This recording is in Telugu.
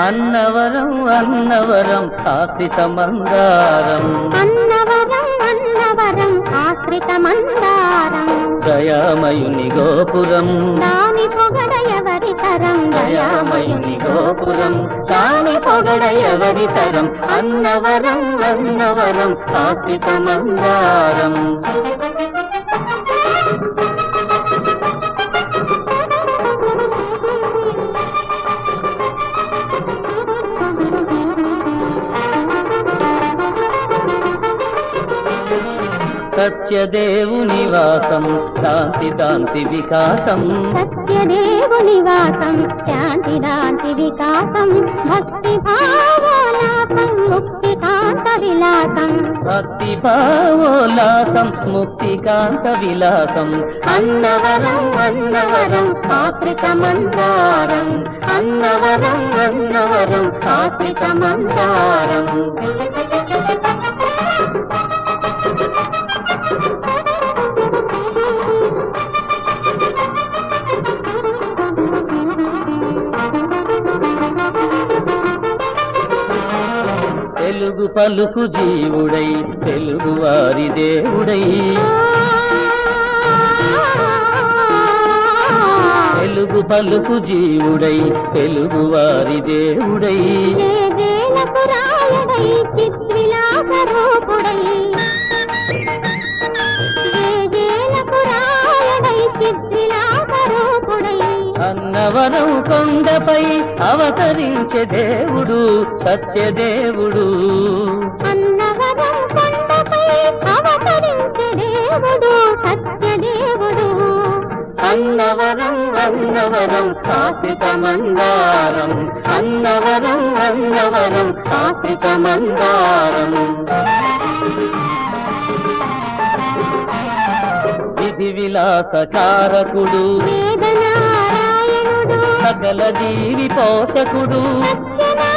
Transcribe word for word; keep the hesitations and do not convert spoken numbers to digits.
అన్నవరం అన్నవరం ఆశ్రిత మందారం అన్నవరం అన్నవరం ఆశ్రిత మందారం దయామయుని గోపురం దాని పొగడ ఎవరి తరం దయామయుని గోపురం దాని పొగడ ఎవరి తరం అన్నవరం అన్నవరం ఆశ్రిత మందారం సత్యదేవు నివాసం శాంతి దాంతి వికాసం సత్యదేవు నివాసం శాంతి దాంతి వికాసం భక్తి భావోల్లాసం ముక్తి కాంత విలాసం భక్తి భావోల్లాసం ముక్తి కాంత విలాసం అన్నవరం అన్నవరం ఆశ్రిత మందారం అన్నవరం అన్నవరం ఆశ్రిత మందారం తెలుగు పలుకు జీవుడై తెలుగు వారి దేవుడై తెలుగు పలుకు జీవుడై తెలుగు వారి దేవుడై అన్నవరం కొండపై అవతరించే దేవుడు సత్యదేవుడు అన్నవరం కొండపై అవతరించే దేవుడు సత్యదేవుడు అన్నవరం అన్నవరం ఆశ్రిత మందారం అన్నవరం అన్నవరం ఆశ్రిత మందారం విధి విలాసకారకుడు వేదనారాయణుడు సకల జీవి పోషకుడు సత్యనారాయణ